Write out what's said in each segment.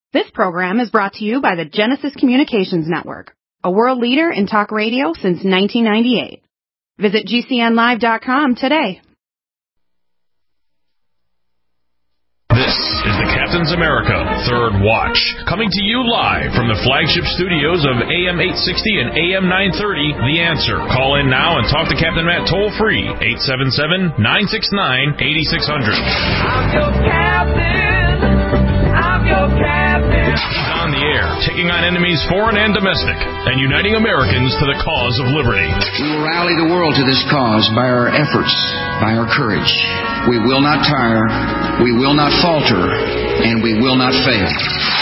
This program is brought to you by the Genesis Communications Network, a world leader in talk radio since 1998. Visit GCNlive.com today. This is the Captain's America Third Watch, coming to you live from the flagship studios of AM 860 and AM 930, The Answer. Call in now and talk to Captain Matt toll-free, 877-969-8600. I'm your captain. I'm your captain. He's on the air, taking on enemies foreign and domestic, and uniting Americans to the cause of liberty. We will rally the world to this cause by our efforts, by our courage. We will not tire, we will not falter, and we will not fail.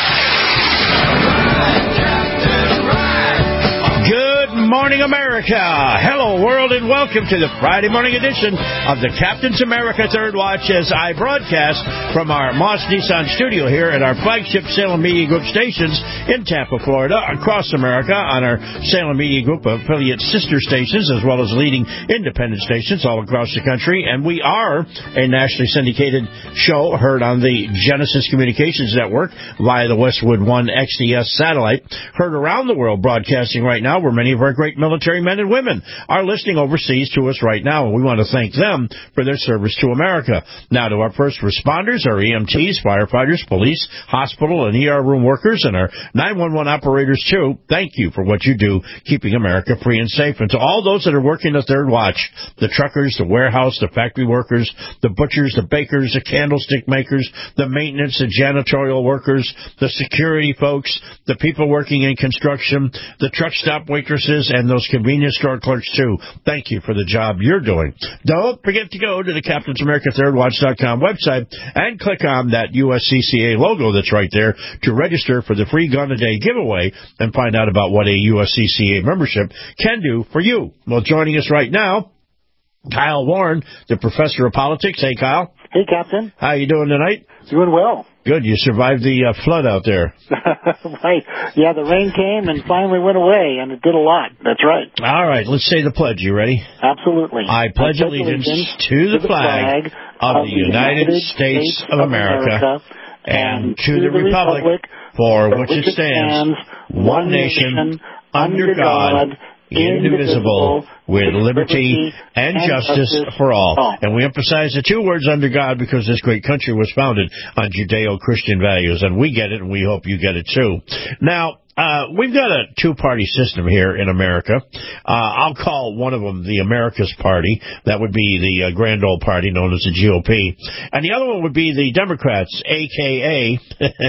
Good morning, America. Hello, world, and welcome to the Friday morning edition of the Captain's America Third Watch as I broadcast from our Moss Nissan studio here at our flagship Salem Media Group stations in Tampa, Florida, across America on our Salem Media Group affiliate sister stations, as well as leading independent stations all across the country. And we are a nationally syndicated show heard on the Genesis Communications Network via the Westwood One XDS satellite, heard around the world broadcasting right now, where many of our great military men and women are listening overseas to us right now, and we want to thank them for their service to America. Now, to our first responders, our EMTs, firefighters, police, hospital, and ER room workers, and our 911 operators, too, thank you for what you do, keeping America free and safe. And to all those that are working the Third Watch, the truckers, the warehouse, the factory workers, the butchers, the bakers, the candlestick makers, the maintenance, the janitorial workers, the security folks, the people working in construction, the truck stop waitresses, and those convenience store clerks, too. Thank you for the job you're doing. Don't forget to go to the CaptainsAmericaThirdWatch.com website and click on that USCCA logo that's right there to register for the free Gun a Day giveaway and find out about what a USCCA membership can do for you. Well, joining us right now, Kyle Warren, the professor of politics. Hey, Kyle. Hey, Captain. How you doing tonight? Doing well. Good. You survived the flood out there. Right. Yeah, the rain came and finally went away, and it did a lot. That's right. All right. Let's say the pledge. You ready? Absolutely. I pledge allegiance to the flag of the United States of America and to the republic for which it stands, one nation, under God, indivisible, with liberty and justice for all. And we emphasize the two words under God because this great country was founded on Judeo-Christian values, and we get it, and we hope you get it too. Now, we've got a two-party system here in America. I'll call one of them the America's Party. That would be the grand old party known as the GOP. And the other one would be the Democrats, a.k.a.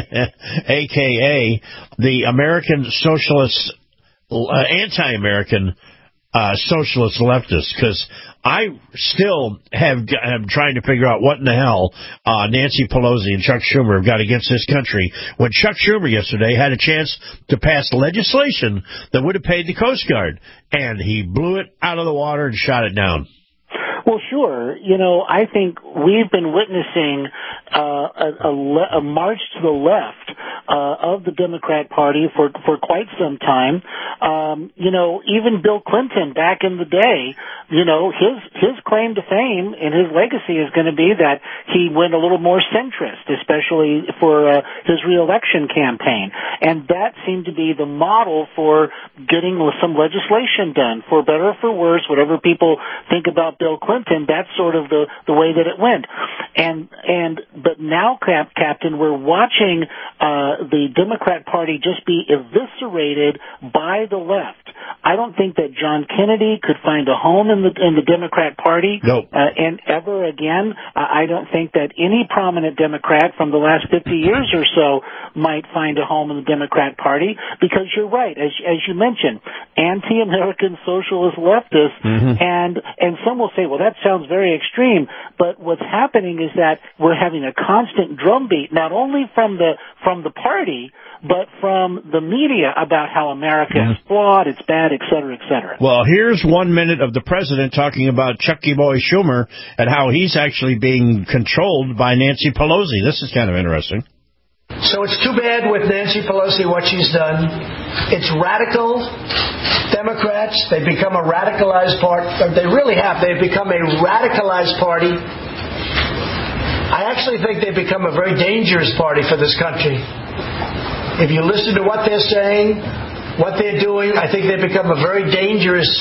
the American Socialist, anti-American socialist leftists, because I still am trying to figure out what in the hell Nancy Pelosi and Chuck Schumer have got against this country when Chuck Schumer yesterday had a chance to pass legislation that would have paid the Coast Guard, and he blew it out of the water and shot it down. Well, sure. You know, I think we've been witnessing a march to the left of the Democrat Party for quite some time. You know, even Bill Clinton back in the day, you know, his claim to fame and his legacy is going to be that he went a little more centrist, especially for his reelection campaign. And that seemed to be the model for getting some legislation done, for better or for worse, whatever people think about Bill Clinton, that's sort of the way that it went. But now, Captain, we're watching the Democrat Party just be eviscerated by the left. I don't think that John Kennedy could find a home in the Democrat Party. Nope. And ever again. I don't think that any prominent Democrat from the last 50 years or so might find a home in the Democrat Party, because you're right, as you mentioned, anti-American socialist leftists, and some will say, well, that sounds very extreme, but what's happening is that we're having a constant drumbeat, not only from the party, but from the media about how America is flawed, it's bad, et cetera, et cetera. Well, here's 1 minute of the president talking about Chucky Boy Schumer and how he's actually being controlled by Nancy Pelosi. This is kind of interesting. So it's too bad with Nancy Pelosi what she's done. It's radical Democrats. They've become a radicalized party. They really have. They've become a radicalized party. I actually think they've become a very dangerous party for this country. If you listen to what they're saying, what they're doing, I think they've become a very, very dangerous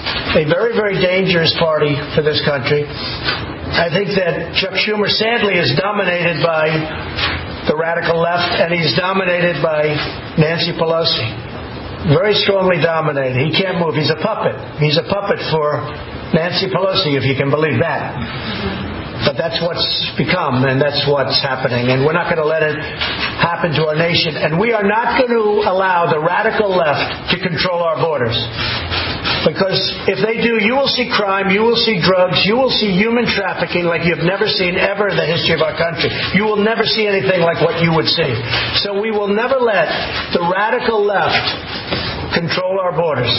party for this country. I think that Chuck Schumer, sadly, is dominated by the radical left, and he's dominated by Nancy Pelosi. Very strongly dominated. He can't move. He's a puppet. He's a puppet for Nancy Pelosi, if you can believe that. But that's what's become, and that's what's happening. And we're not going to let it happen to our nation. And we are not going to allow the radical left to control our borders. Because if they do, you will see crime, you will see drugs, you will see human trafficking like you've never seen ever in the history of our country. You will never see anything like what you would see. So we will never let the radical left control our borders.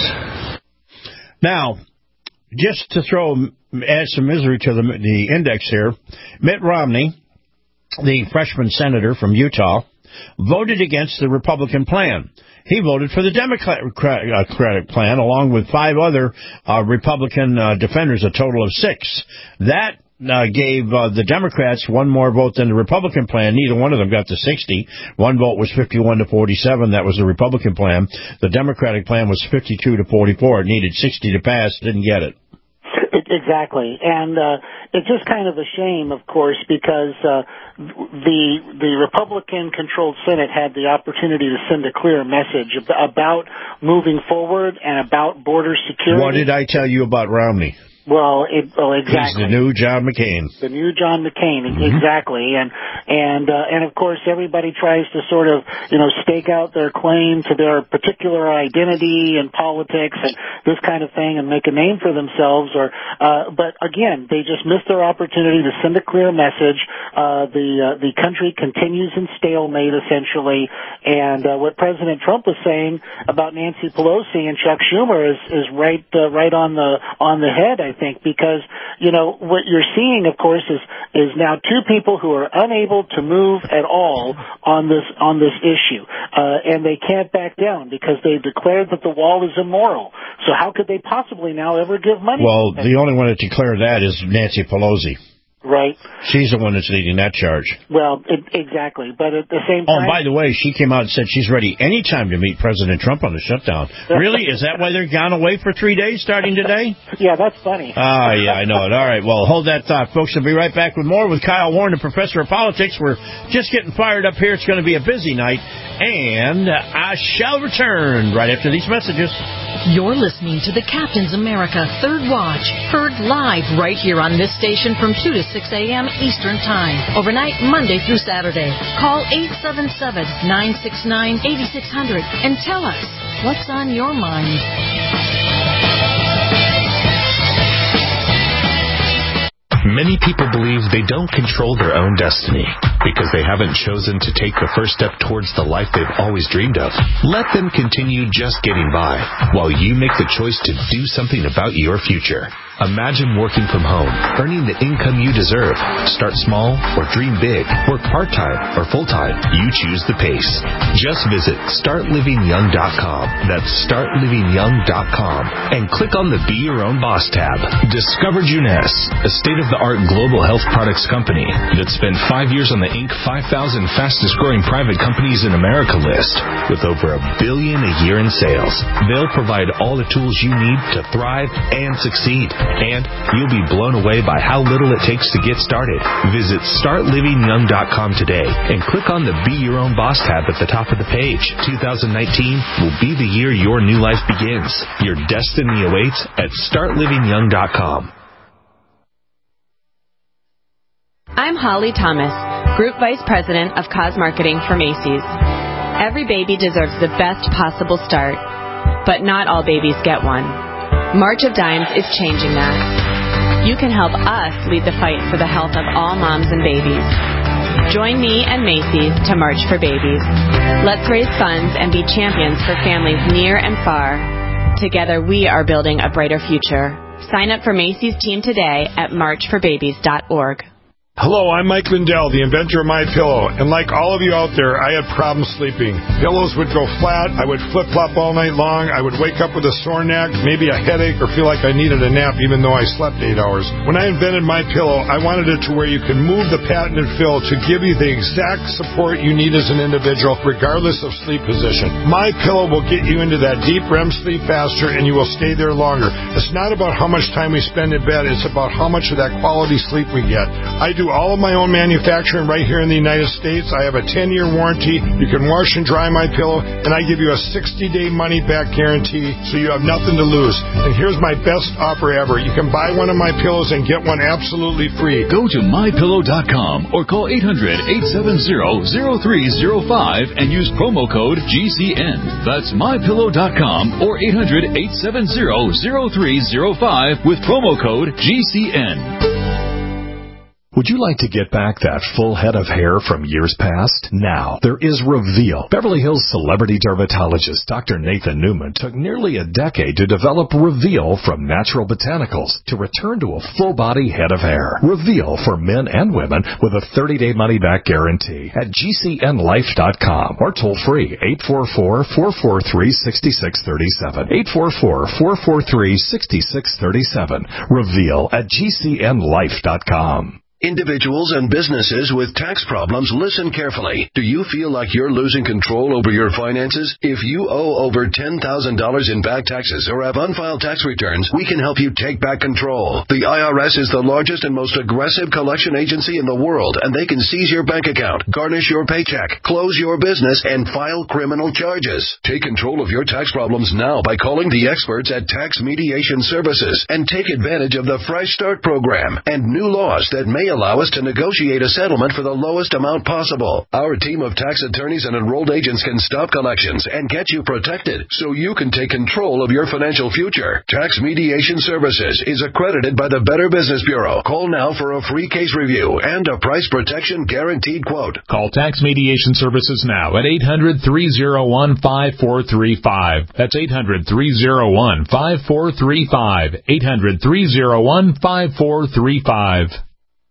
Now, just to add some misery to the index here, Mitt Romney, the freshman senator from Utah, voted against the Republican plan. He voted for the Democratic plan, along with 5 other Republican defenders, a total of 6. That gave the Democrats one more vote than the Republican plan. Neither one of them got to 60. One vote was 51 to 47. That was the Republican plan. The Democratic plan was 52 to 44. It needed 60 to pass. Didn't get it. Exactly. And it's just kind of a shame, of course, because the Republican-controlled Senate had the opportunity to send a clear message about moving forward and about border security. What did I tell you about Romney? Well, exactly. He's the new John McCain. The new John McCain, exactly. And of course, everybody tries to sort of, stake out their claim to their particular identity in politics and this kind of thing and make a name for themselves. But again, they just missed their opportunity to send a clear message. The country continues in stalemate, essentially. And what President Trump was saying about Nancy Pelosi and Chuck Schumer is right on the head, I think, because, what you're seeing, of course, is now 2 people who are unable to move at all on this issue. And they can't back down because they declared that the wall is immoral. So how could they possibly now ever give money? Well, the only one that declared that is Nancy Pelosi. Right. She's the one that's leading that charge. Well, exactly. But at the same time... Oh, by the way, she came out and said she's ready anytime to meet President Trump on the shutdown. Really? Is that why they're gone away for 3 days starting today? Yeah, that's funny. Yeah, I know it. All right, well, hold that thought, folks. We'll be right back with more with Kyle Warren, the professor of politics. We're just getting fired up here. It's going to be a busy night. And I shall return right after these messages. You're listening to the Captain's America Third Watch, heard live right here on this station from 2 to 6 a.m. Eastern Time, overnight Monday through Saturday. Call 877-969-8600 and tell us what's on your mind. Many people believe they don't control their own destiny because they haven't chosen to take the first step towards the life they've always dreamed of. Let them continue just getting by while you make the choice to do something about your future. Imagine working from home, earning the income you deserve. Start small or dream big. Work part-time or full-time. You choose the pace. Just visit StartLivingYoung.com. That's StartLivingYoung.com. And click on the Be Your Own Boss tab. Discover Juness, a state-of-the-art global health products company that spent 5 years on the Inc. 5,000 fastest-growing private companies in America list with over $1 billion a year in sales. They'll provide all the tools you need to thrive and succeed. And you'll be blown away by how little it takes to get started. Visit StartLivingYoung.com today and click on the Be Your Own Boss tab at the top of the page. 2019 will be the year your new life begins. Your destiny awaits at StartLivingYoung.com. I'm Holly Thomas, Group Vice President of Cause Marketing for Macy's. Every baby deserves the best possible start, but not all babies get one. March of Dimes is changing that. You can help us lead the fight for the health of all moms and babies. Join me and Macy's to March for Babies. Let's raise funds and be champions for families near and far. Together we are building a brighter future. Sign up for Macy's team today at marchforbabies.org. Hello, I'm Mike Lindell, the inventor of MyPillow, and like all of you out there, I had problems sleeping. Pillows would go flat, I would flip-flop all night long, I would wake up with a sore neck, maybe a headache, or feel like I needed a nap even though I slept 8 hours. When I invented MyPillow, I wanted it to where you can move the patented fill to give you the exact support you need as an individual, regardless of sleep position. MyPillow will get you into that deep REM sleep faster, and you will stay there longer. It's not about how much time we spend in bed, it's about how much of that quality sleep we get. I do all of my own manufacturing right here in the United States. I have a 10-year warranty. You can wash and dry my pillow, and I give you a 60-day money-back guarantee, so you have nothing to lose. And here's my best offer ever. You can buy one of my pillows and get one absolutely free. Go to MyPillow.com or call 800-870-0305 and use promo code GCN. That's MyPillow.com or 800-870-0305 with promo code GCN. Would you like to get back that full head of hair from years past? Now, there is Reveal. Beverly Hills celebrity dermatologist Dr. Nathan Newman took nearly a decade to develop Reveal from natural botanicals to return to a full-body head of hair. Reveal for men and women with a 30-day money-back guarantee at GCNlife.com or toll-free 844-443-6637. 844-443-6637. Reveal at GCNlife.com. Individuals and businesses with tax problems, listen carefully. Do you feel like you're losing control over your finances? If you owe over $10,000 in back taxes or have unfiled tax returns, we can help you take back control. The IRS is the largest and most aggressive collection agency in the world, and they can seize your bank account, garnish your paycheck, close your business, and file criminal charges. Take control of your tax problems now by calling the experts at Tax Mediation Services and take advantage of the Fresh Start program and new laws that may allow us to negotiate a settlement for the lowest amount possible. Our team of tax attorneys and enrolled agents can stop collections and get you protected so you can take control of your financial future. Tax Mediation Services is accredited by the Better Business Bureau. Call now for a free case review and a price protection guaranteed quote. Call Tax Mediation Services now at 800-301-5435. That's 800-301-5435. 800-301-5435.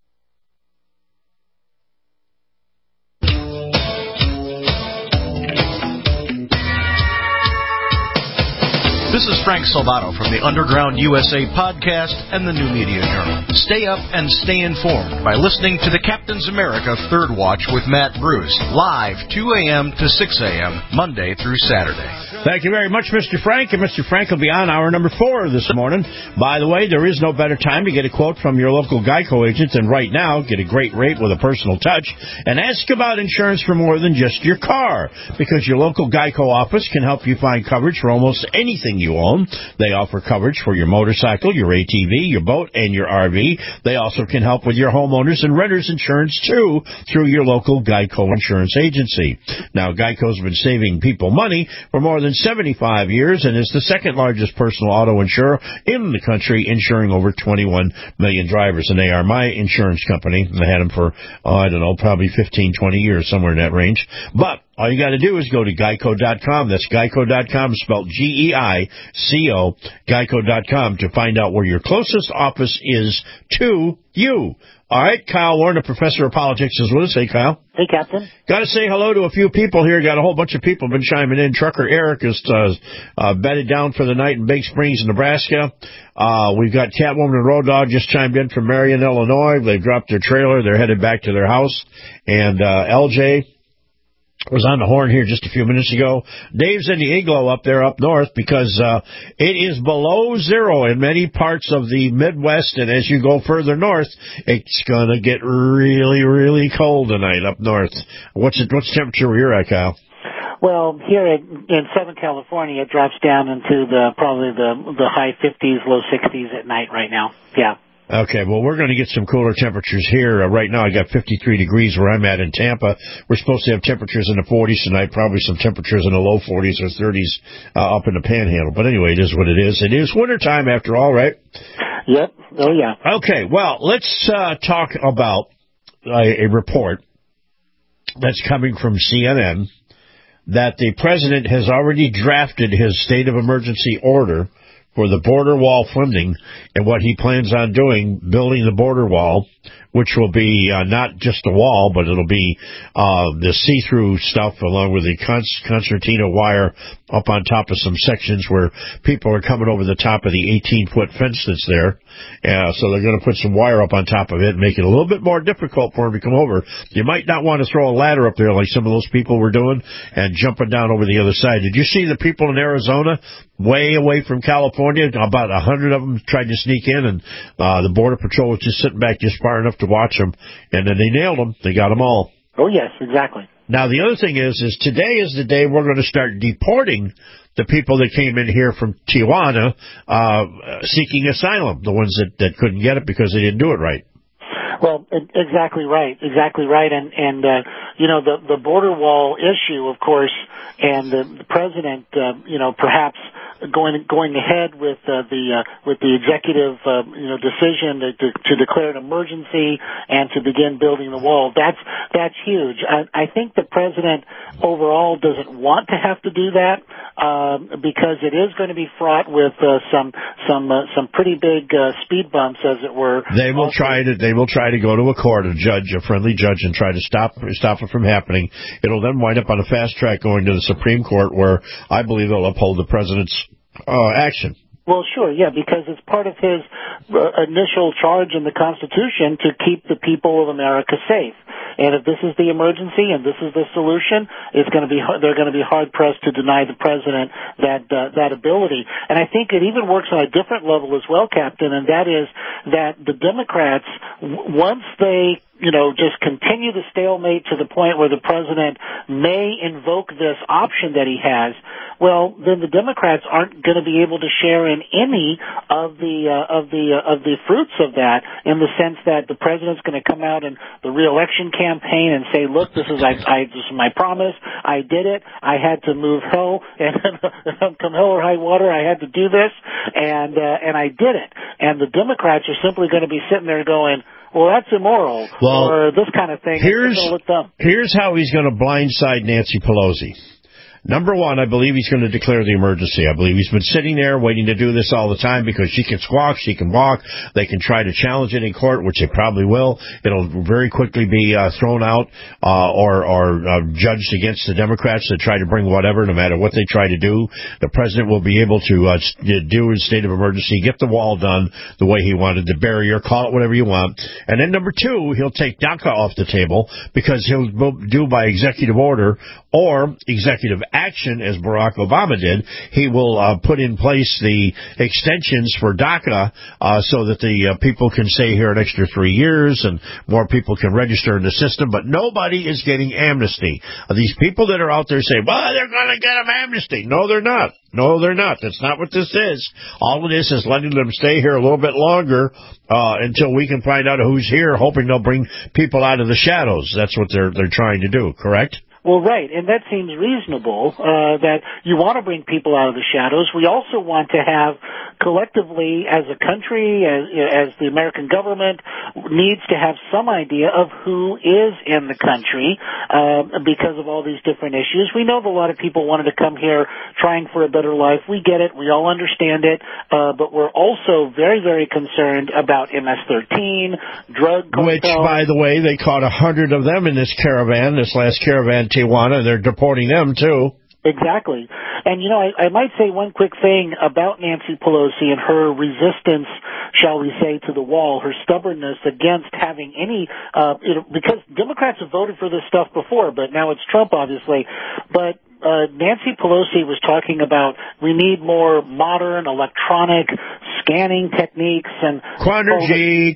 This is Frank Salvato from the Underground USA podcast and the New Media Journal. Stay up and stay informed by listening to the Captain's America Third Watch with Matt Bruce, live 2 a.m. to 6 a.m., Monday through Saturday. Thank you very much, Mr. Frank. And Mr. Frank will be on hour number 4 this morning. By the way, there is no better time to get a quote from your local Geico agent than right now. Get a great rate with a personal touch and ask about insurance for more than just your car, because your local Geico office can help you find coverage for almost anything you own. They offer coverage for your motorcycle, your ATV, your boat, and your RV. They also can help with your homeowners and renters insurance, too, through your local Geico insurance agency. Now, Geico's been saving people money for more than 75 years and is the second largest personal auto insurer in the country, insuring over 21 million drivers. And they are my insurance company. I had them for, probably 15, 20 years, somewhere in that range. But all you got to do is go to Geico.com. That's Geico.com, spelled G-E-I-C-O, Geico.com, to find out where your closest office is to you. All right, Kyle Warner, professor of politics, is with us. Hey, Kyle. Hey, Captain. Got to say hello to a few people here. Got a whole bunch of people been chiming in. Trucker Eric is bedded down for the night in Big Springs, Nebraska. We've got Catwoman and Road Dog just chimed in from Marion, Illinois. They've dropped their trailer. They're headed back to their house. And LJ was on the horn here just a few minutes ago. Dave's in the igloo up there up north because it is below zero in many parts of the Midwest, and as you go further north, it's going to get really, really cold tonight up north. What's temperature where you're at, Kyle? Well, here in Southern California, it drops down into probably the high 50s, low 60s at night right now. Yeah. Okay, well, we're going to get some cooler temperatures here. Right now, I got 53 degrees where I'm at in Tampa. We're supposed to have temperatures in the 40s tonight, probably some temperatures in the low 40s or 30s up in the Panhandle. But anyway, it is what it is. It is wintertime after all, right? Yep. Oh, yeah. Okay, well, let's talk about a report that's coming from CNN that the president has already drafted his state of emergency order for the border wall funding and what he plans on doing, building the border wall which will be not just the wall, but it'll be the see-through stuff along with the concertina wire up on top of some sections where people are coming over the top of the 18-foot fence that's there. So they're going to put some wire up on top of it and make it a little bit more difficult for them to come over. You might not want to throw a ladder up there like some of those people were doing and jumping down over the other side. Did you see the people in Arizona, way away from California? About 100 of them tried to sneak in, and the Border Patrol was just sitting back just far enough to watch them, and then they nailed them. They got them all. Oh, yes, exactly. Now, the other thing is today is the day we're going to start deporting the people that came in here from Tijuana seeking asylum, the ones that couldn't get it because they didn't do it right. Well, exactly right. And the border wall issue, of course, and the president, perhaps going ahead with the executive, decision to declare an emergency and to begin building the wall. That's huge. I think the president overall doesn't want to have to do that, because it is going to be fraught with some pretty big speed bumps, as it were. They will try to go to a court, a friendly judge, and try to stop it from happening. It'll then wind up on a fast track going to the Supreme Court, where I believe they'll uphold the president's action. Well, sure, yeah, because it's part of his initial charge in the Constitution to keep the people of America safe. And if this is the emergency and this is the solution, they're going to be hard pressed to deny the president that ability. And I think it even works on a different level as well, Captain, and that is that the Democrats, once they just continue the stalemate to the point where the president may invoke this option that he has, well, then the Democrats aren't going to be able to share in any of the fruits of that, in the sense that the president's going to come out in the reelection campaign and say, "Look, this is my promise. I did it. I had to move hell and come hell or high water. I had to do this, and I did it." And the Democrats are simply going to be sitting there going, "Well, that's immoral," or this kind of thing. Here's how he's going to blindside Nancy Pelosi. Number one, I believe he's going to declare the emergency. I believe he's been sitting there waiting to do this all the time because she can squawk, she can walk. They can try to challenge it in court, which they probably will. It'll very quickly be thrown out or judged against the Democrats that try to bring whatever, no matter what they try to do. The president will be able to do his state of emergency, get the wall done the way he wanted, the barrier, call it whatever you want. And then number two, he'll take DACA off the table because he'll do by executive order or executive action, as Barack Obama did. He will put in place the extensions for DACA so that the people can stay here an extra 3 years and more people can register in the system, but nobody is getting amnesty. These people that are out there say, well, they're going to get them amnesty. No, they're not. No, they're not. That's not what this is. All it is letting them stay here a little bit longer until we can find out who's here, hoping they'll bring people out of the shadows. That's what they're trying to do, correct? Well, right, and that seems reasonable, that you want to bring people out of the shadows. We also want to have, collectively, as a country, as the American government, needs to have some idea of who is in the country, because of all these different issues. We know that a lot of people wanted to come here trying for a better life. We get it. We all understand it. But we're also very, very concerned about MS-13, drug cartel. Which, by the way, they caught 100 of them in this last caravan, Tijuana. They're deporting them, too. Exactly. And, I might say one quick thing about Nancy Pelosi and her resistance, shall we say, to the wall, her stubbornness against having any, because Democrats have voted for this stuff before, but now it's Trump, obviously. But Nancy Pelosi was talking about we need more modern electronic scanning techniques and Quanergy.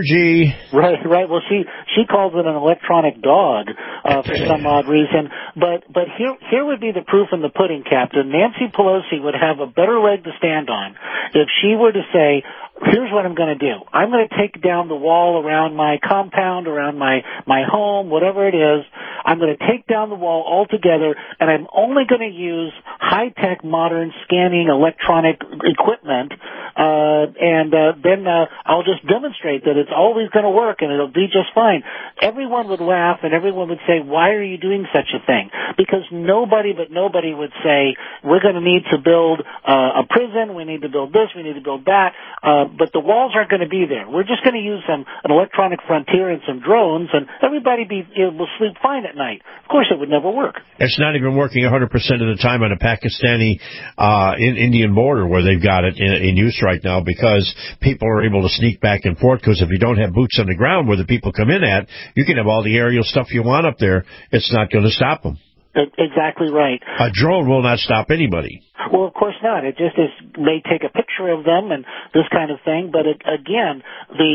Right. Well, she calls it an electronic dog for some odd reason. But here would be the proof in the pudding, Captain. Nancy Pelosi would have a better leg to stand on if she were to say, here's what I'm going to do. I'm going to take down the wall around my compound, around my home, whatever it is. I'm going to take down the wall altogether, and I'm only going to use high-tech, modern scanning electronic equipment, and then I'll just demonstrate that it's always going to work and it'll be just fine. Everyone would laugh and everyone would say, why are you doing such a thing? Because nobody would say, we're going to need to build a prison, we need to build this, we need to build that, but the walls aren't going to be there. We're just going to use an electronic frontier and some drones, and everybody will sleep fine at night. Of course, it would never work. It's not even working 100% of the time on a Pakistani Indian border where they've got it in use right now, because people are able to sneak back and forth, because if you don't have boots on the ground where the people come in at, you can have all the aerial stuff you want up there. It's not going to stop them. Exactly right. A drone will not stop anybody. Well, of course not. It just may take a picture of them and this kind of thing. But again,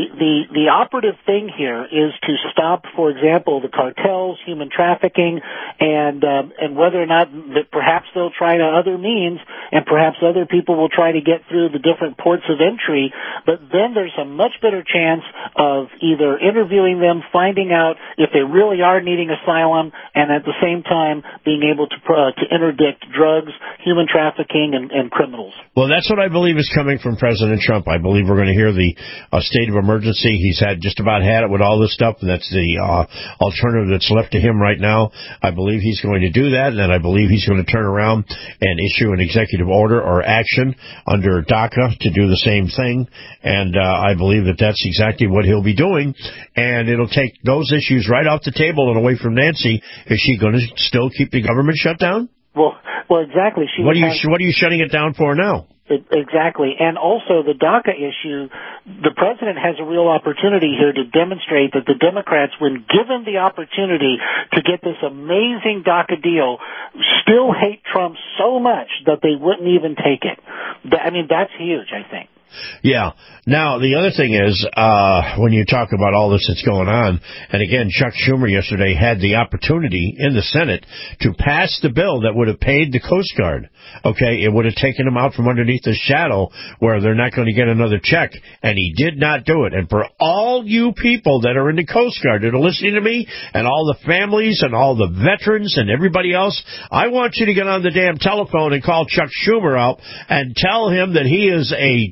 the operative thing here is to stop, for example, the cartels, human trafficking, and whether or not that perhaps they'll try to other means, and perhaps other people will try to get through the different ports of entry. But then there's a much better chance of either interviewing them, finding out if they really are needing asylum, and at the same time being able to interdict drugs, human trafficking, and criminals. Well, that's what I believe is coming from President Trump. I believe we're going to hear the state of emergency. He's just about had it with all this stuff, and that's the alternative that's left to him right now. I believe he's going to do that, and I believe he's going to turn around and issue an executive order or action under DACA to do the same thing, and I believe that that's exactly what he'll be doing, and it'll take those issues right off the table and away from Nancy. Is she going to still keep the government shut down? Well, exactly. What are you shutting it down for now? Exactly. And also the DACA issue, the president has a real opportunity here to demonstrate that the Democrats, when given the opportunity to get this amazing DACA deal, still hate Trump so much that they wouldn't even take it. I mean, that's huge, I think. Yeah. Now, the other thing is, when you talk about all this that's going on, and again, Chuck Schumer yesterday had the opportunity in the Senate to pass the bill that would have paid the Coast Guard. Okay, it would have taken them out from underneath the shadow where they're not going to get another check, and he did not do it. And for all you people that are in the Coast Guard that are listening to me, and all the families and all the veterans and everybody else, I want you to get on the damn telephone and call Chuck Schumer out and tell him that he is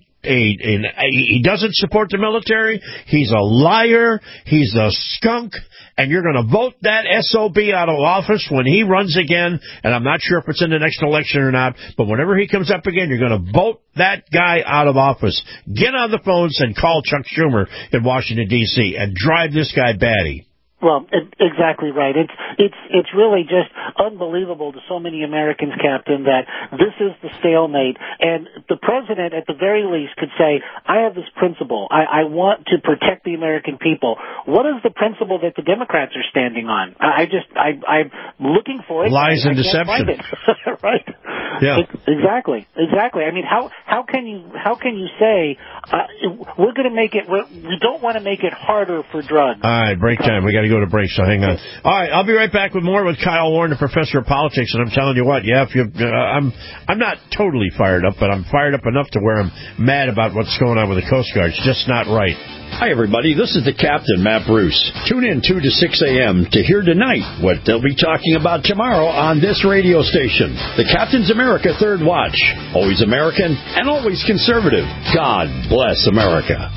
he doesn't support the military, he's a liar, he's a skunk, and you're going to vote that SOB out of office when he runs again, and I'm not sure if it's in the next election or not, but whenever he comes up again, you're going to vote that guy out of office. Get on the phones and call Chuck Schumer in Washington, D.C., and drive this guy batty. Well, exactly right. It's really just unbelievable to so many Americans, Captain, that this is the stalemate. And the president, at the very least, could say, I have this principle. I want to protect the American people. What is the principle that the Democrats are standing on? I'm looking for it. Lies and deception. Right. Yeah. Exactly. I mean, how can you say we're going to make it? We don't want to make it harder for drugs. All right, break time. We got to go to break, so hang on. All right, I'll be right back with more with Kyle Warren, the professor of politics, and I'm telling you what, I'm not totally fired up, but I'm fired up enough to where I'm mad about what's going on with the Coast Guard. It's just not right. Hi, everybody. This is the Captain, Matt Bruce. Tune in 2 to 6 a.m. to hear tonight what they'll be talking about tomorrow on this radio station. The Captain's America Third Watch. Always American and always conservative. God bless America.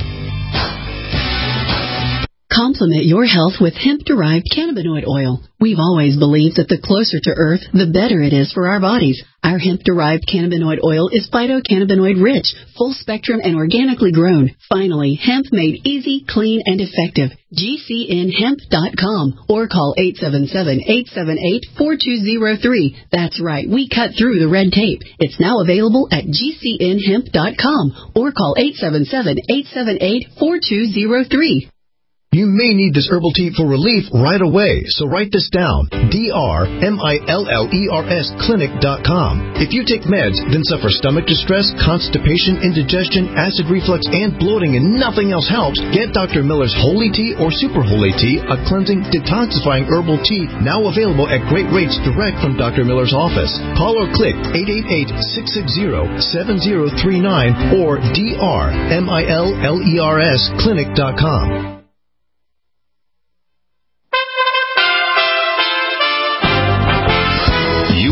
Complement your health with hemp-derived cannabinoid oil. We've always believed that the closer to Earth, the better it is for our bodies. Our hemp-derived cannabinoid oil is phytocannabinoid-rich, full-spectrum, and organically grown. Finally, hemp made easy, clean, and effective. GCNhemp.com or call 877-878-4203. That's right, we cut through the red tape. It's now available at GCNhemp.com or call 877-878-4203. You may need this herbal tea for relief right away, so write this down. DRMILLERS clinic.com. If you take meds, then suffer stomach distress, constipation, indigestion, acid reflux, and bloating, and nothing else helps, get Dr. Miller's Holy Tea or Super Holy Tea, a cleansing, detoxifying herbal tea now available at great rates direct from Dr. Miller's office. Call or click 888-660-7039 or DRMILLERS clinic.com.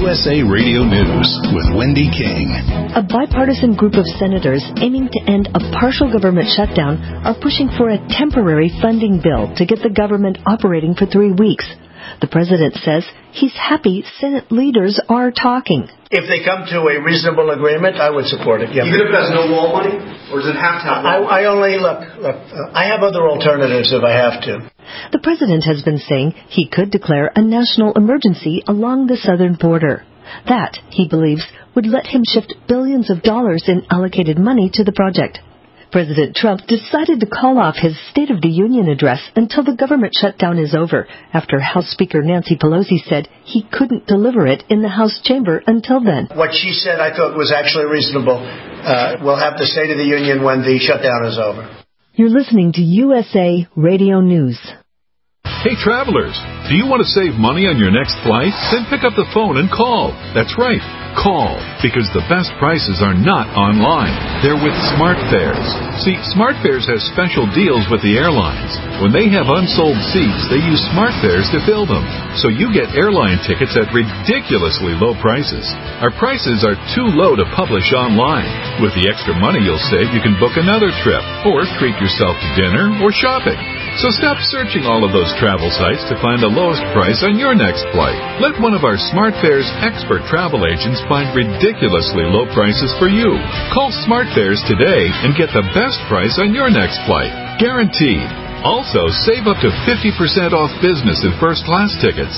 USA Radio News with Wendy King. A bipartisan group of senators aiming to end a partial government shutdown are pushing for a temporary funding bill to get the government operating for 3 weeks. The president says he's happy Senate leaders are talking. If they come to a reasonable agreement, I would support it. Yeah. Even if there's no wall money? Or does it have to have wall money? I have other alternatives if I have to. The president has been saying he could declare a national emergency along the southern border. That, he believes, would let him shift billions of dollars in allocated money to the project. President Trump decided to call off his State of the Union address until the government shutdown is over, after House Speaker Nancy Pelosi said he couldn't deliver it in the House chamber until then. What she said I thought was actually reasonable. We'll have the State of the Union when the shutdown is over. You're listening to USA Radio News. Hey, travelers, do you want to save money on your next flight? Then pick up the phone and call. That's right. Call, because the best prices are not online. They're with SmartFares. See, SmartFares has special deals with the airlines. When they have unsold seats, they use SmartFares to fill them. So you get airline tickets at ridiculously low prices. Our prices are too low to publish online. With the extra money you'll save, you can book another trip, or treat yourself to dinner or shopping. So stop searching all of those travel sites to find the lowest price on your next flight. Let one of our SmartFares expert travel agents find ridiculously low prices for you. Call SmartFares today and get the best price on your next flight. Guaranteed. Also, save up to 50% off business and first-class tickets.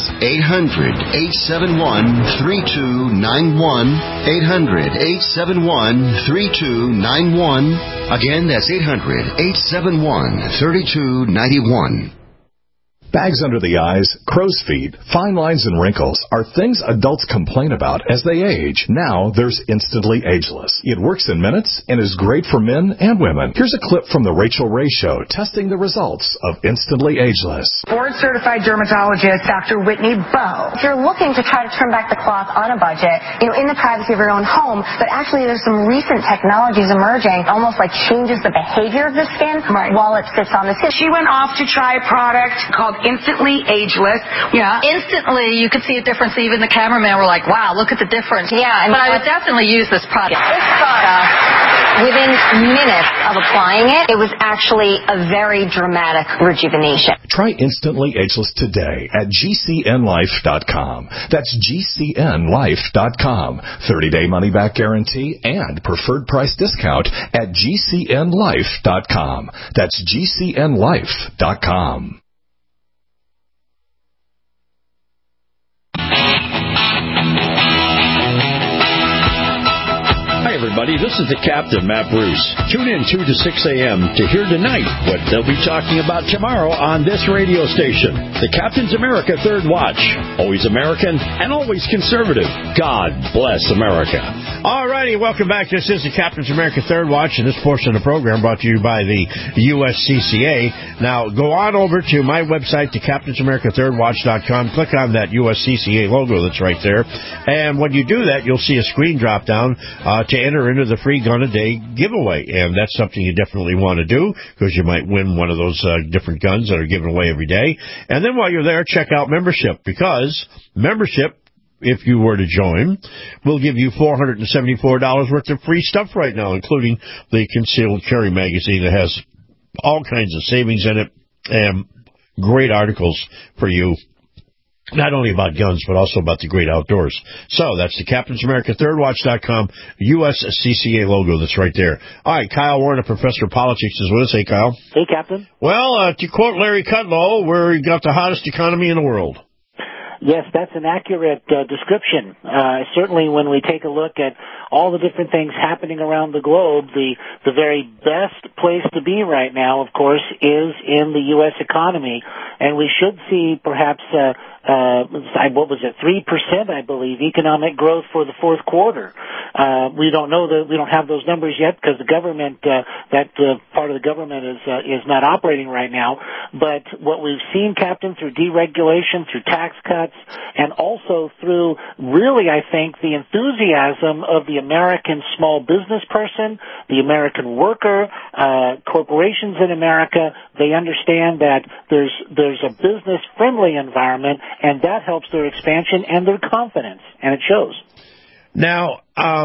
800-871-3291. 800-871-3291. Again, that's 800-871-3291. Bags under the eyes, crow's feet, fine lines, and wrinkles are things adults complain about as they age. Now there's Instantly Ageless. It works in minutes and is great for men and women. Here's a clip from the Rachel Ray Show testing the results of Instantly Ageless. Board-certified dermatologist Dr. Whitney Bowe. If you're looking to try to turn back the clock on a budget, in the privacy of your own home, but actually there's some recent technologies emerging, almost like changes the behavior of the skin while it sits on the skin. She went off to try a product called Instantly Ageless. Yeah. Instantly, you could see a difference. Even the cameraman were like, wow, look at the difference. Yeah. But I would definitely use this product. This product, within minutes of applying it, it was actually a very dramatic rejuvenation. Try Instantly Ageless today at GCNlife.com. That's GCNlife.com. 30-day money-back guarantee and preferred price discount at GCNlife.com. That's GCNlife.com. Hi, everybody. This is the Captain, Matt Bruce. Tune in 2 to 6 a.m. to hear tonight what they'll be talking about tomorrow on this radio station. The Captain's America Third Watch. Always American and always conservative. God bless America. All righty, welcome back. This is the Captain's America Third Watch, and this portion of the program brought to you by the USCCA. Now, go on over to my website, thecaptainsamericathirdwatch.com. Click on that USCCA logo that's right there. And when you do that, you'll see a screen drop down to enter into the free gun a day giveaway. And that's something you definitely want to do, because you might win one of those different guns that are given away every day. And then while you're there, check out membership, because membership, if you were to join, will give you $474 worth of free stuff right now, including the Concealed Carry magazine that has all kinds of savings in it and great articles for you, not only about guns, but also about the great outdoors. So that's the CaptainsAmericaThirdWatch.com USCCA logo that's right there. All right, Kyle Warren, a professor of politics, is with us. Hey, Kyle. Hey, Captain. Well, to quote Larry Kudlow, we've got the hottest economy in the world. Yes, that's an accurate description. Certainly when we take a look at all the different things happening around the globe, the very best place to be right now, of course, is in the U.S. economy. And we should see perhaps, what was it, 3%, I believe, economic growth for the fourth quarter. We don't have those numbers yet because the government, part of the government is not operating right now. But what we've seen, Captain, through deregulation, through tax cuts, and also through really, I think, the enthusiasm of the American small business person, the American worker, corporations in America, they understand that there's a business-friendly environment, and that helps their expansion and their confidence, and it shows. Now,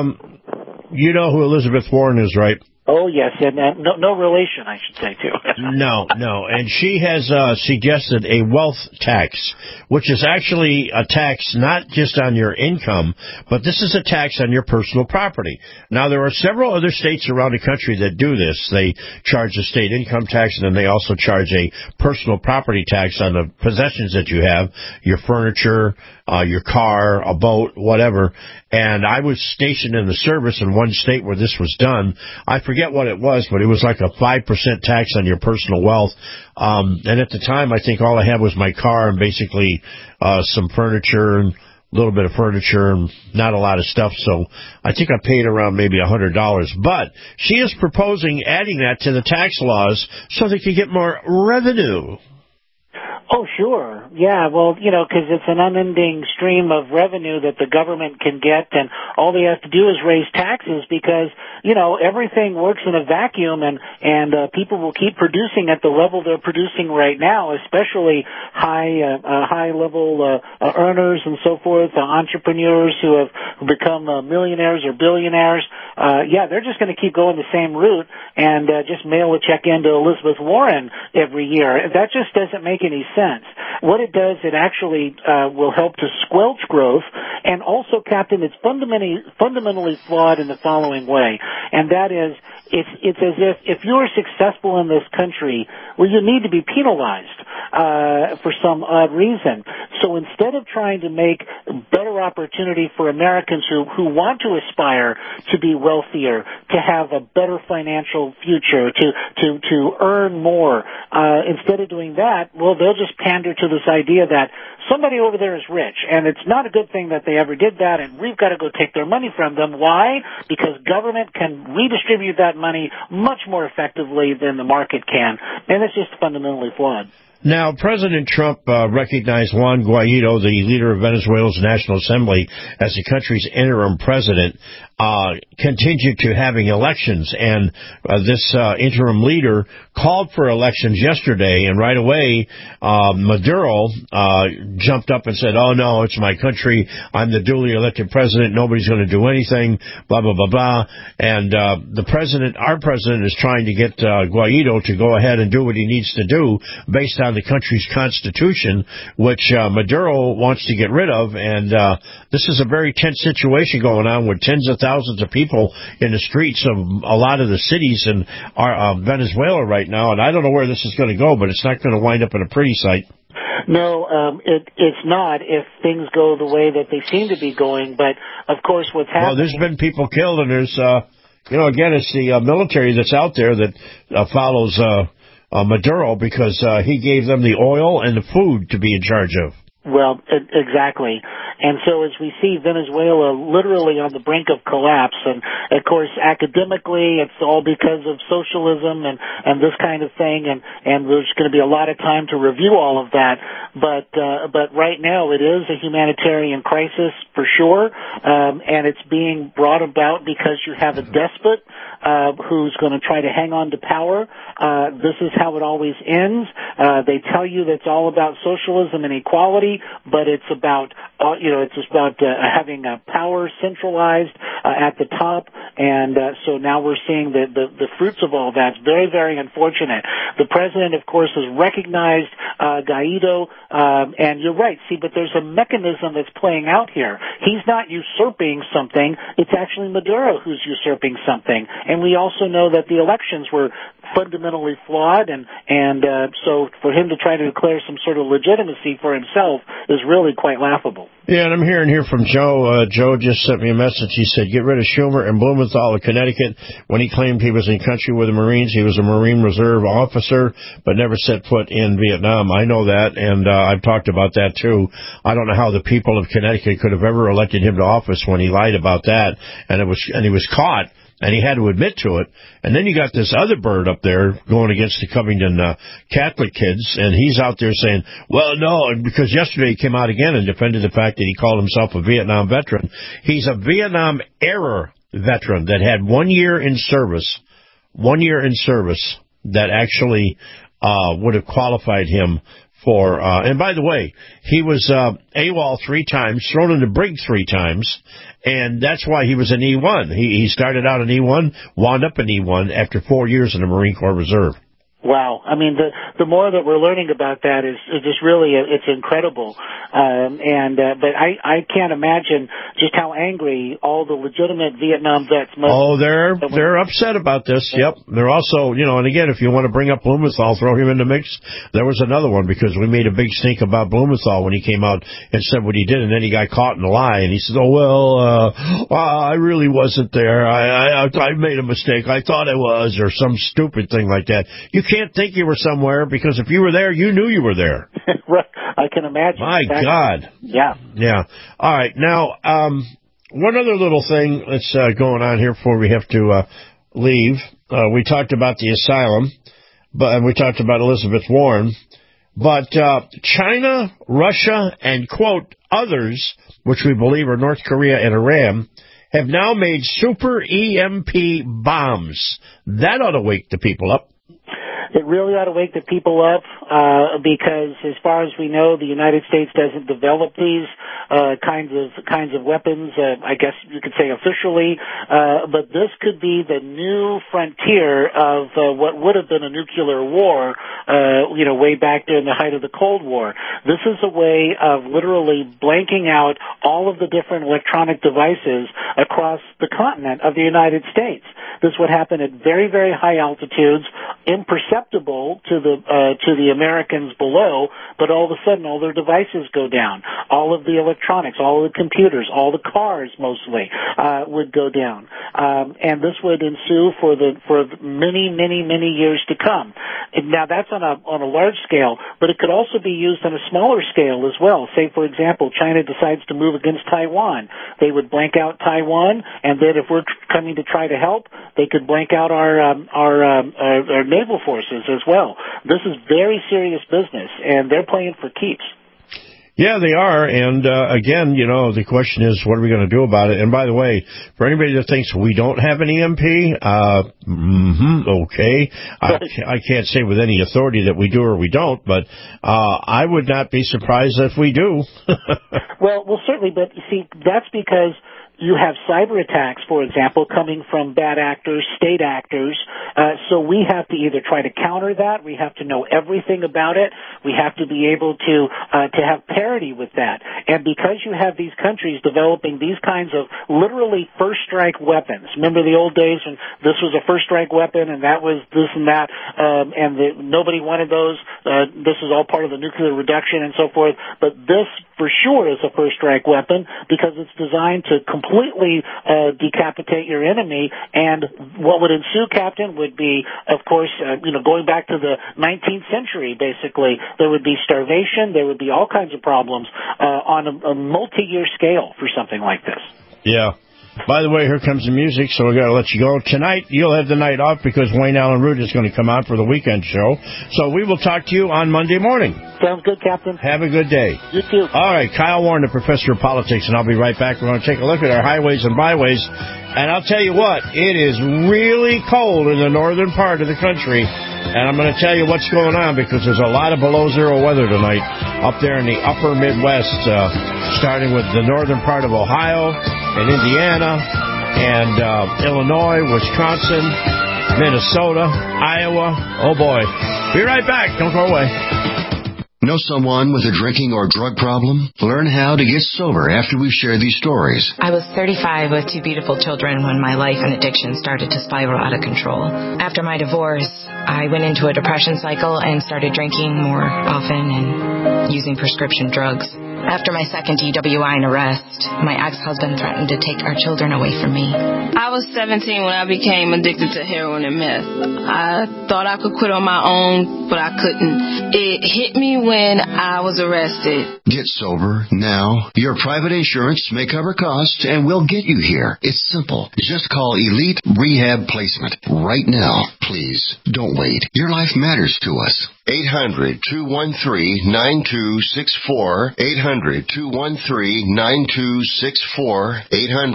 you know who Elizabeth Warren is, right? Oh, yes, and no relation, I should say, too. No, and she has suggested a wealth tax, which is actually a tax not just on your income, but this is a tax on your personal property. Now, there are several other states around the country that do this. They charge a state income tax, and then they also charge a personal property tax on the possessions that you have, your furniture, your car, a boat, whatever. And I was stationed in the service in one state where this was done. I forget what it was, but it was like a 5% tax on your personal wealth. And at the time, I think all I had was my car and basically some furniture and a little bit of furniture and not a lot of stuff. So I think I paid around maybe $100. But she is proposing adding that to the tax laws so they can get more revenue. Oh, sure. Yeah, well, because it's an unending stream of revenue that the government can get, and all they have to do is raise taxes because, everything works in a vacuum, and people will keep producing at the level they're producing right now, especially high-level earners and so forth, entrepreneurs who have become millionaires or billionaires. They're just going to keep going the same route and just mail a check in to Elizabeth Warren every year. That just doesn't make any sense. What it does, it actually will help to squelch growth, and also, Captain, it's fundamentally flawed in the following way, and that is, it's as if you're successful in this country, well, you need to be penalized for some odd reason. So instead of trying to make better opportunity for Americans who want to aspire to be wealthier, to have a better financial future, to earn more, instead of doing that, well, they'll just pander to this idea that somebody over there is rich, and it's not a good thing that they ever did that, and we've got to go take their money from them. Why? Because government can redistribute that money much more effectively than the market can, and it's just fundamentally flawed. Now, President Trump recognized Juan Guaido, the leader of Venezuela's National Assembly, as the country's interim president, contingent to having elections. And this interim leader called for elections yesterday, and right away Maduro jumped up and said, oh, no, it's my country. I'm the duly elected president. Nobody's going to do anything, blah, blah, blah, blah. And our president is trying to get Guaido to go ahead and do what he needs to do based on the country's constitution, which Maduro wants to get rid of. And this is a very tense situation going on with tens of thousands of people in the streets of a lot of the cities in Venezuela right now. And I don't know where this is going to go, but it's not going to wind up in a pretty sight. No, it's not if things go the way that they seem to be going. But, of course, what's happening... Well, there's been people killed, and there's, again, it's the military that's out there that follows Maduro because he gave them the oil and the food to be in charge of. Well, exactly. And so as we see Venezuela literally on the brink of collapse, and of course academically it's all because of socialism and this kind of thing, and there's going to be a lot of time to review all of that. But right now it is a humanitarian crisis for sure, and it's being brought about because you have a despot who's going to try to hang on to power. This is how it always ends. They tell you that it's all about socialism and equality, but it's about having power centralized at the top, and so now we're seeing the fruits of all that. It's very, very unfortunate. The president, of course, has recognized Guaido, and you're right. See, but there's a mechanism that's playing out here. He's not usurping something. It's actually Maduro who's usurping something. And we also know that the elections were fundamentally flawed, and so for him to try to declare some sort of legitimacy for himself is really quite laughable. Yeah, and I'm hearing here from Joe. Joe just sent me a message. He said, get rid of Schumer and Blumenthal of Connecticut. When he claimed he was in country with the Marines, he was a Marine Reserve officer, but never set foot in Vietnam. I know that, and I've talked about that, too. I don't know how the people of Connecticut could have ever elected him to office when he lied about that, and he was caught. And he had to admit to it. And then you got this other bird up there going against the Covington Catholic kids, and he's out there saying, well, no, because yesterday he came out again and defended the fact that he called himself a Vietnam veteran. He's a Vietnam-era veteran that had 1 year in service that actually would have qualified him for, and by the way, he was AWOL 3 times, thrown into brig 3 times, and that's why he was an E1. He started out an E1, wound up an E1 after 4 years in the Marine Corps Reserve. Wow. I mean, the more that we're learning about that is just really, it's incredible. But I can't imagine just how angry all the legitimate Vietnam vets must. Oh, they're upset about this. Yep. They're also, and again, if you want to bring up Blumenthal, throw him in the mix. There was another one because we made a big stink about Blumenthal when he came out and said what he did, and then he got caught in a lie, and he said, I really wasn't there. I made a mistake. I thought I was, or some stupid thing like that. You can't think you were somewhere because if you were there, you knew you were there. Right. I can imagine. My God. Yeah. Yeah. All right. Now, one other little thing that's going on here before we have to leave. We talked about the asylum, and we talked about Elizabeth Warren. But China, Russia, and, quote, others, which we believe are North Korea and Iran, have now made super EMP bombs. That ought to wake the people up. It really ought to wake the people up because, as far as we know, the United States doesn't develop these kinds of weapons. I guess you could say officially, but this could be the new frontier of what would have been a nuclear war. Way back during the height of the Cold War. This is a way of literally blanking out all of the different electronic devices across the continent of the United States. This would happen at very, very high altitudes, imperceptible to the Americans below, but all of a sudden all their devices go down. All of the electronics, all of the computers, all the cars mostly would go down. And this would ensue for many, many, many years to come. And now that's on a large scale, but it could also be used on a smaller scale as well. Say, for example, China decides to move against Taiwan. They would blank out Taiwan, and then if we're coming to try to help, they could blank out our naval forces as well. This is very serious business, and they're playing for keeps. Yeah, they are. And, again, the question is, what are we going to do about it? And by the way, for anybody that thinks we don't have an EMP, okay. I can't say with any authority that we do or we don't, but, I would not be surprised if we do. Well, certainly, but see, that's because you have cyber attacks, for example, coming from bad actors, state actors. So we have to either try to counter that. We have to know everything about it. We have to be able to have parity with that. And because you have these countries developing these kinds of literally first strike weapons. Remember the old days when this was a first strike weapon and that was this and that, nobody wanted those. This is all part of the nuclear reduction and so forth. But this for sure is a first strike weapon because it's designed to completely decapitate your enemy. And what would ensue, Captain, would be, of course, going back to the 19th century, basically, there would be starvation, there would be all kinds of problems on a multi-year scale for something like this. Yeah. By the way, here comes the music, so we got to let you go. Tonight, you'll have the night off because Wayne Allen Root is going to come out for the weekend show. So we will talk to you on Monday morning. Sounds good, Captain. Have a good day. You too. All right, Kyle Warren, the professor of politics, and I'll be right back. We're going to take a look at our highways and byways. And I'll tell you what, it is really cold in the northern part of the country. And I'm going to tell you what's going on because there's a lot of below zero weather tonight up there in the upper Midwest, starting with the northern part of Ohio and Indiana and Illinois, Wisconsin, Minnesota, Iowa. Oh, boy. Be right back. Don't go away. Know someone with a drinking or drug problem? Learn how to get sober after we share these stories. I was 35 with 2 beautiful children when my life and addiction started to spiral out of control. After my divorce, I went into a depression cycle and started drinking more often and using prescription drugs. After my second DWI and arrest, my ex-husband threatened to take our children away from me. I was 17 when I became addicted to heroin and meth. I thought I could quit on my own, but I couldn't. It hit me when I was arrested. Get sober now. Your private insurance may cover costs and we'll get you here. It's simple. Just call Elite Rehab Placement right now. Please, don't wait. Your life matters to us. 800-213-9264. 800-213-9264.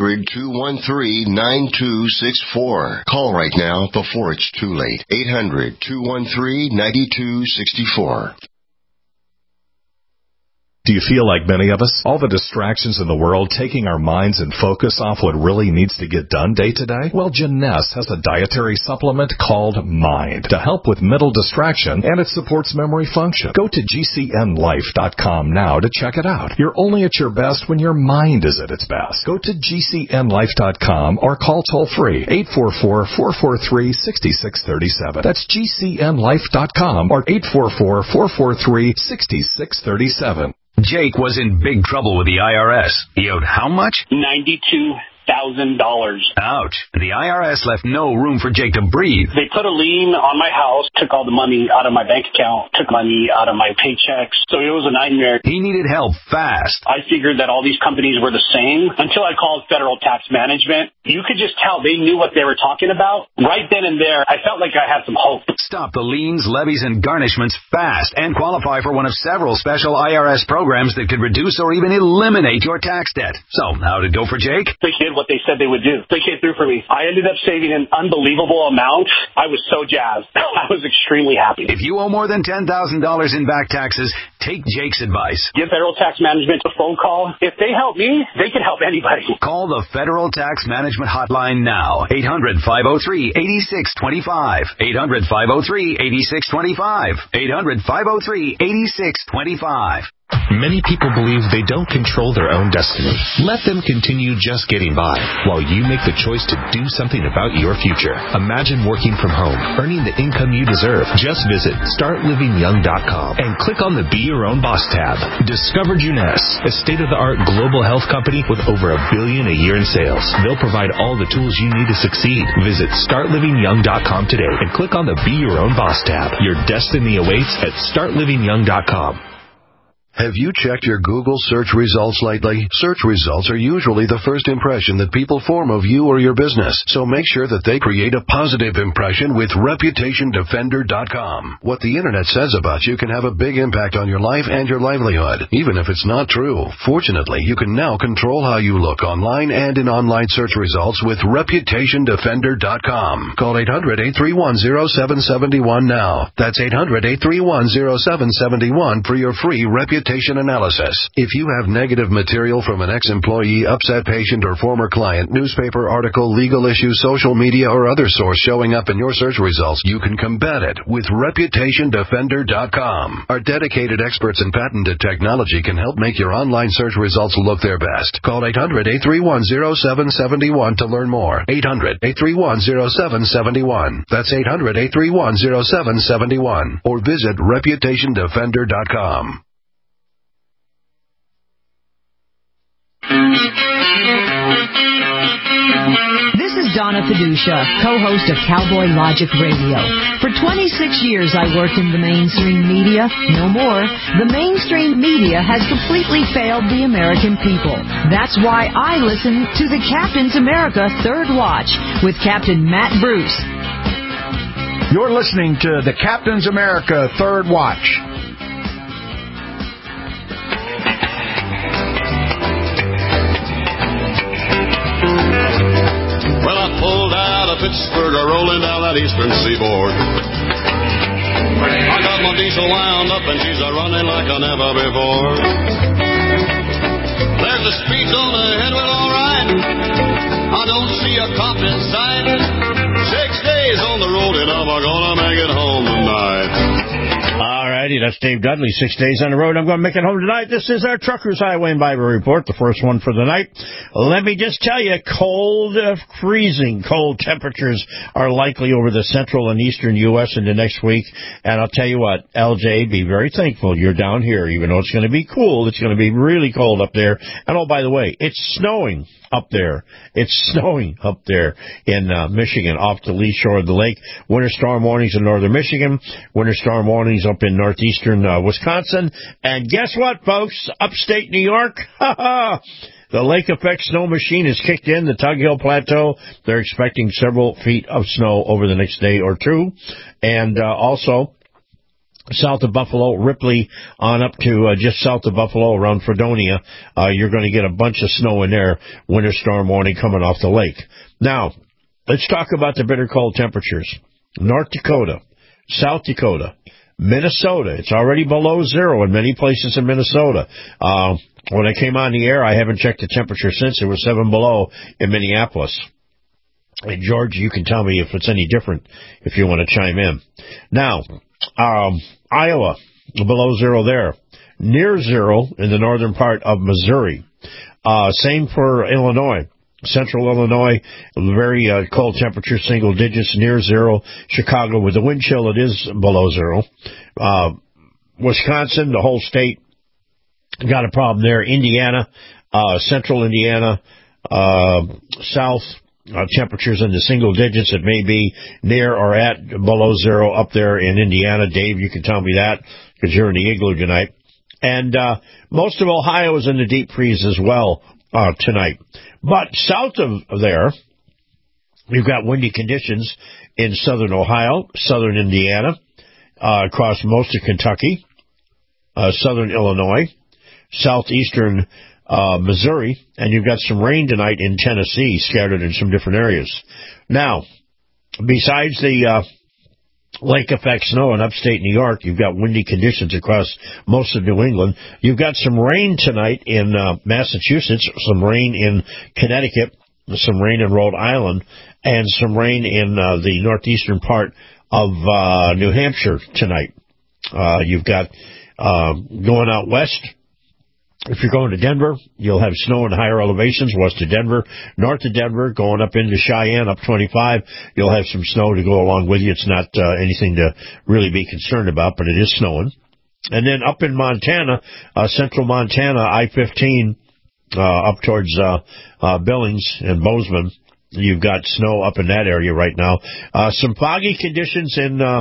800-213-9264. Call right now before it's too late. 800-213-9264. Do you feel like many of us? All the distractions in the world taking our minds and focus off what really needs to get done day to day? Well, Jeunesse has a dietary supplement called Mind to help with mental distraction, and it supports memory function. Go to GCNlife.com now to check it out. You're only at your best when your mind is at its best. Go to GCNlife.com or call toll-free 844-443-6637. That's GCNlife.com or 844-443-6637. Jake was in big trouble with the IRS. He owed how much? $92,000. Ouch. The IRS left no room for Jake to breathe. They put a lien on my house, took all the money out of my bank account, took money out of my paychecks. So it was a nightmare. He needed help fast. I figured that all these companies were the same until I called Federal Tax Management. You could just tell they knew what they were talking about. Right then and there, I felt like I had some hope. Stop the liens, levies, and garnishments fast and qualify for one of several special IRS programs that could reduce or even eliminate your tax debt. So, how'd it go for Jake? They did what they said they would do. They came through for me. I ended up saving an unbelievable amount. I was so jazzed. I was extremely happy. If you owe more than $10,000 in back taxes, take Jake's advice. Give Federal Tax Management a phone call. If they help me, they can help anybody. Call the Federal Tax Management Hotline now. 800-503-8625. 800-503-8625. 800-503-8625. Many people believe they don't control their own destiny. Let them continue just getting by while you make the choice to do something about your future. Imagine working from home, earning the income you deserve. Just visit StartLivingYoung.com and click on the Be Your Own Boss tab. Discover Jeunesse, a state-of-the-art global health company with over $1 billion a year in sales. They'll provide all the tools you need to succeed. Visit StartLivingYoung.com today and click on the Be Your Own Boss tab. Your destiny awaits at StartLivingYoung.com. Have you checked your Google search results lately? Search results are usually the first impression that people form of you or your business, so make sure that they create a positive impression with ReputationDefender.com. What the Internet says about you can have a big impact on your life and your livelihood, even if it's not true. Fortunately, you can now control how you look online and in online search results with ReputationDefender.com. Call 800-831-0771 now. That's 800-831-0771 for your free reputation analysis. If you have negative material from an ex-employee, upset patient, or former client, newspaper article, legal issue, social media, or other source showing up in your search results, you can combat it with ReputationDefender.com. Our dedicated experts in patented technology can help make your online search results look their best. Call 800-831-0771 to learn more. 800-831-0771. That's 800-831-0771. Or visit ReputationDefender.com. This is Donna Fiducia, co-host of Cowboy Logic Radio. For 26 years I worked in the mainstream media. No more. The mainstream media has completely failed the American people. That's why I listen to the Captain's America Third Watch with Captain Matt Bruce. You're listening to the Captain's America Third Watch. Well, I pulled out of Pittsburgh, rolling down that eastern seaboard. I got my diesel wound up and she's running like I never before. There's a speed on ahead, well, all right. I don't see a cop in sight. 6 days on the road and I'm gonna make it home tonight. All right, righty, that's Dave Dudley, 6 days on the road. I'm going to make it home tonight. This is our Truckers Highway and Byway Report, the first one for the night. Let me just tell you, freezing cold temperatures are likely over the central and eastern U.S. in the next week. And I'll tell you what, LJ, be very thankful you're down here. Even though it's going to be cool, it's going to be really cold up there. And oh, by the way, it's snowing up there. It's snowing up there in Michigan, off the lee shore of the lake. Winter storm warnings in northern Michigan. Winter storm warnings up in northeastern Wisconsin. And guess what, folks? Upstate New York, the lake effect snow machine is kicked in, the Tug Hill Plateau. They're expecting several feet of snow over the next day or two. And also, south of Buffalo, Ripley, on up to just south of Buffalo, around Fredonia, you're going to get a bunch of snow in there. Winter storm warning coming off the lake. Now, let's talk about the bitter cold temperatures. North Dakota, South Dakota, Minnesota. It's already below zero in many places in Minnesota. When I came on the air, I haven't checked the temperature since. It was 7 below in Minneapolis. And George, you can tell me if it's any different if you want to chime in. Now, Iowa, below zero there. Near zero in the northern part of Missouri. Same for Illinois. Central Illinois, very cold temperature, single digits, near zero. Chicago, with the wind chill, it is below zero. Wisconsin, the whole state, got a problem there. Indiana, central Indiana, south, temperatures in the single digits. It may be near or at below zero up there in Indiana. Dave, you can tell me that because you're in the igloo tonight. And most of Ohio is in the deep freeze as well tonight. But south of there, we've got windy conditions in southern Ohio, southern Indiana, across most of Kentucky, southern Illinois, southeastern Missouri, and you've got some rain tonight in Tennessee, scattered in some different areas. Now, besides the lake effect snow in upstate New York, you've got windy conditions across most of New England. You've got some rain tonight in Massachusetts, some rain in Connecticut, some rain in Rhode Island, and some rain in the northeastern part of New Hampshire tonight. You've got going out west. If you're going to Denver, you'll have snow in higher elevations west of Denver. North of Denver, going up into Cheyenne, up 25, you'll have some snow to go along with you. It's not anything to really be concerned about, but it is snowing. And then up in Montana, central Montana, I-15, up towards Billings and Bozeman, you've got snow up in that area right now. Some foggy conditions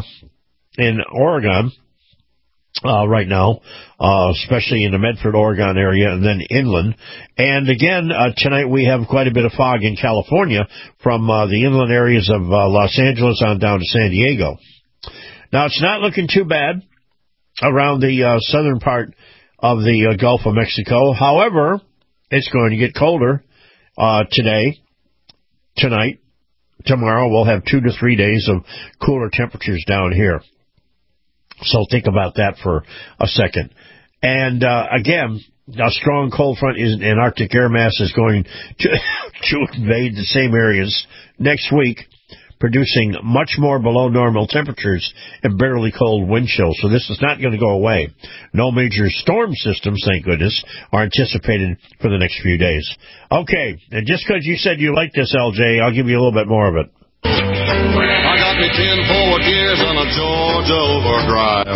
in Oregon. Right now, especially in the Medford, Oregon area, and then inland. And again, tonight we have quite a bit of fog in California from the inland areas of Los Angeles on down to San Diego. Now, it's not looking too bad around the southern part of the Gulf of Mexico. However, it's going to get colder today, tonight, tomorrow. We'll have 2 to 3 days of cooler temperatures down here. So think about that for a second. And again, a strong cold front and Arctic air mass is going to invade the same areas next week, producing much more below normal temperatures and bitterly cold wind chills. So this is not going to go away. No major storm systems, thank goodness, are anticipated for the next few days. Okay, and just because you said you like this, LJ, I'll give you a little bit more of it. I got me 10 forward gears on a Georgia overdrive.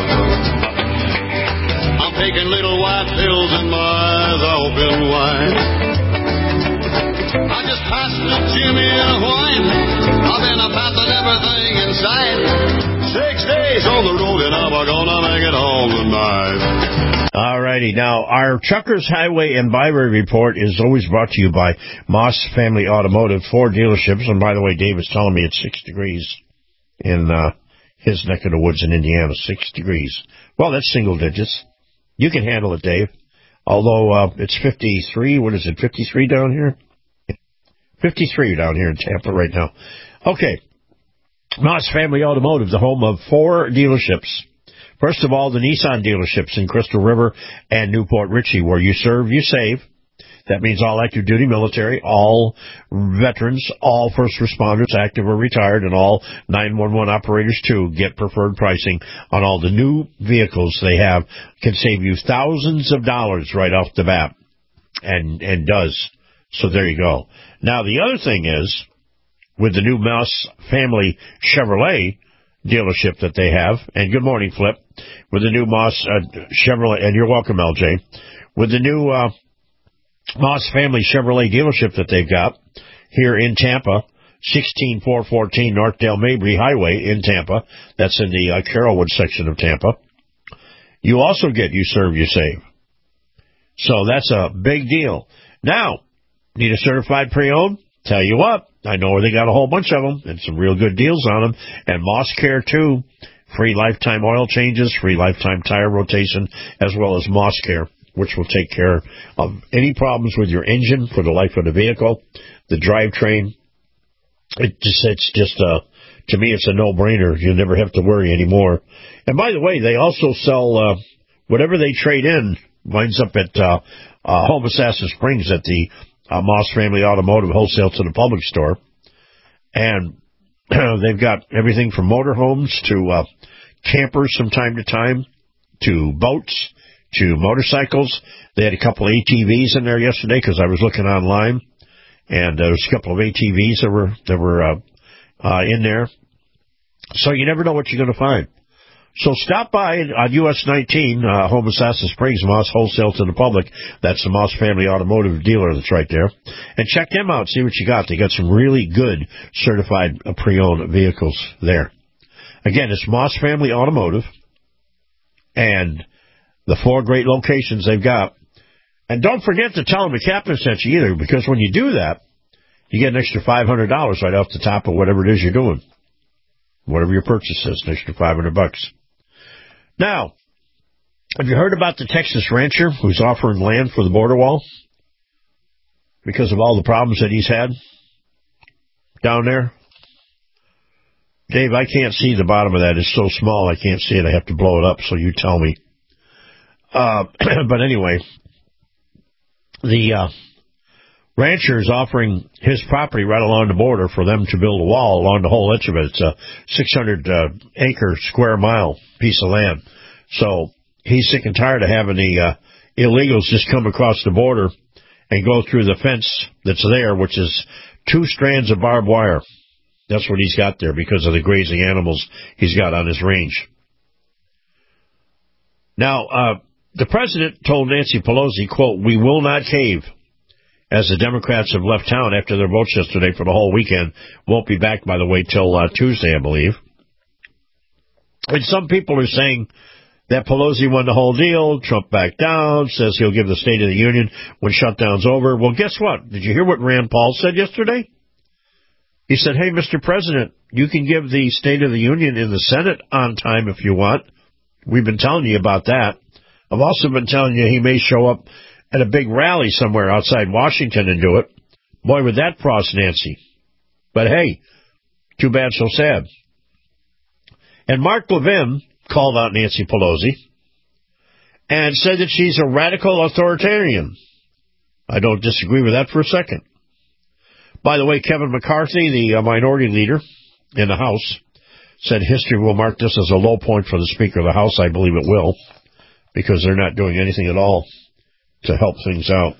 I'm taking little white pills and my eyes open wide. I just passed the Jimmy and a wine. I've been about to everything in sight. 6 days on the road and I'm gonna make it home tonight. All righty. Now, our Truckers Highway and Byway Report is always brought to you by Moss Family Automotive, 4 dealerships. And by the way, Dave is telling me it's 6 degrees in his neck of the woods in Indiana, 6 degrees. Well, that's single digits. You can handle it, Dave. Although it's 53. What is it, 53 down here? 53 down here in Tampa right now. Okay. Moss Family Automotive, the home of 4 dealerships. First of all, the Nissan dealerships in Crystal River and Newport Richey, where you serve, you save. That means all active duty military, all veterans, all first responders, active or retired, and all 911 operators too get preferred pricing on all the new vehicles they have. Can save you thousands of dollars right off the bat, and does. So there you go. Now the other thing is, with the new Moss Family Chevrolet dealership that they have, and good morning, Flip, with the new Moss Chevrolet, and you're welcome, LJ, with the new Moss Family Chevrolet dealership that they've got here in Tampa, 16414 North Dale Mabry Highway in Tampa. That's in the Carrollwood section of Tampa. You also get You Serve, You Save. So that's a big deal. Now, need a certified pre-owned? Tell you what, I know where they got a whole bunch of them and some real good deals on them. And Moss Care, too. Free lifetime oil changes, free lifetime tire rotation, as well as Moss Care, which will take care of any problems with your engine for the life of the vehicle, the drivetrain. It's just to me, it's a no-brainer. You never have to worry anymore. And by the way, they also sell whatever they trade in winds up at Homosassa Springs at the Moss Family Automotive Wholesale to the Public store. And they've got everything from motorhomes to campers from time to time to boats to motorcycles. They had a couple of ATVs in there yesterday because I was looking online, and there was a couple of ATVs that were in there. So you never know what you're going to find. So stop by on US 19, Homosassa Springs, Moss Wholesale to the Public. That's the Moss Family Automotive dealer that's right there. And check them out, see what you got. They got some really good certified pre-owned vehicles there. Again, it's Moss Family Automotive, and the 4 great locations they've got. And don't forget to tell them the captain sent you either, because when you do that, you get an extra $500 right off the top of whatever it is you're doing. Whatever your purchase is, an extra $500. Now, have you heard about the Texas rancher who's offering land for the border wall because of all the problems that he's had down there? Dave, I can't see the bottom of that. It's so small I can't see it. I have to blow it up, so you tell me. But anyway, the rancher is offering his property right along the border for them to build a wall along the whole edge of it. It's a 600-acre square mile piece of land. So he's sick and tired of having the illegals just come across the border and go through the fence that's there, which is 2 strands of barbed wire. That's what he's got there because of the grazing animals he's got on his range. Now, the president told Nancy Pelosi, quote, "We will not cave," as the Democrats have left town after their votes yesterday for the whole weekend. Won't be back, by the way, till Tuesday, I believe. And some people are saying that Pelosi won the whole deal. Trump backed down, says he'll give the State of the Union when shutdown's over. Well, guess what? Did you hear what Rand Paul said yesterday? He said, hey, Mr. President, you can give the State of the Union in the Senate on time if you want. We've been telling you about that. I've also been telling you he may show up at a big rally somewhere outside Washington and do it. Boy, would that frost Nancy. But hey, too bad, so sad. And Mark Levin called out Nancy Pelosi and said that she's a radical authoritarian. I don't disagree with that for a second. By the way, Kevin McCarthy, the minority leader in the House, said history will mark this as a low point for the Speaker of the House. I believe it will, because they're not doing anything at all to help things out.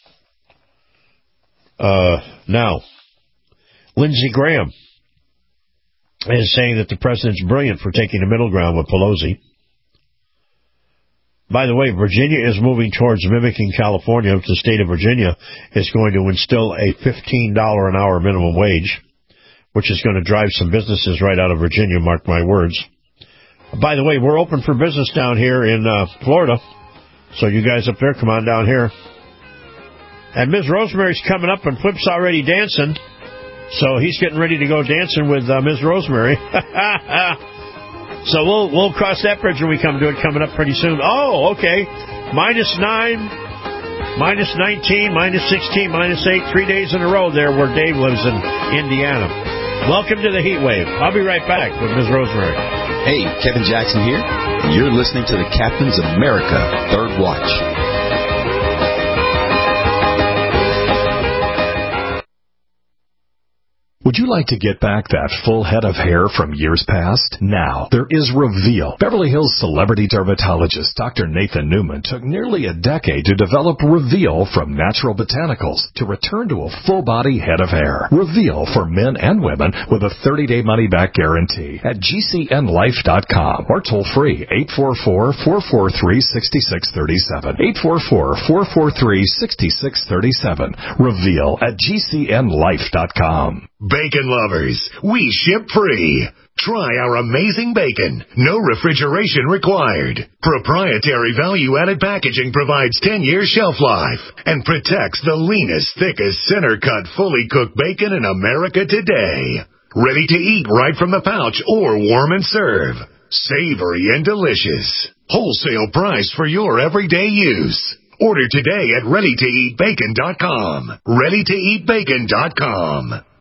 Now, Lindsey Graham is saying that the president's brilliant for taking the middle ground with Pelosi. By the way, Virginia is moving towards mimicking California. The state of Virginia is going to instill a $15 an hour minimum wage, which is going to drive some businesses right out of Virginia, mark my words. By the way, we're open for business down here in Florida. So you guys up there, come on down here. And Ms. Rosemary's coming up, and Flip's already dancing. So he's getting ready to go dancing with Ms. Rosemary. So we'll cross that bridge when we come to it, coming up pretty soon. Oh, okay. -9, -19, -16, -8, 3 days in a row there where Dave lives in Indiana. Welcome to the heat wave. I'll be right back with Ms. Rosemary. Hey, Kevin Jackson here. You're listening to the Captain's America Third Watch. Would you like to get back that full head of hair from years past? Now, there is Reveal. Beverly Hills celebrity dermatologist Dr. Nathan Newman took nearly a decade to develop Reveal from natural botanicals to return to a full-body head of hair. Reveal for men and women with a 30-day money-back guarantee at GCNlife.com or toll free 844-443-6637. 844-443-6637. Reveal at GCNlife.com. Bacon lovers, we ship free. Try our amazing bacon. No refrigeration required. Proprietary value-added packaging provides 10-year shelf life and protects the leanest, thickest, center-cut, fully cooked bacon in America today. Ready to eat right from the pouch or warm and serve. Savory and delicious. Wholesale price for your everyday use. Order today at ReadyToEatBacon.com. ReadyToEatBacon.com.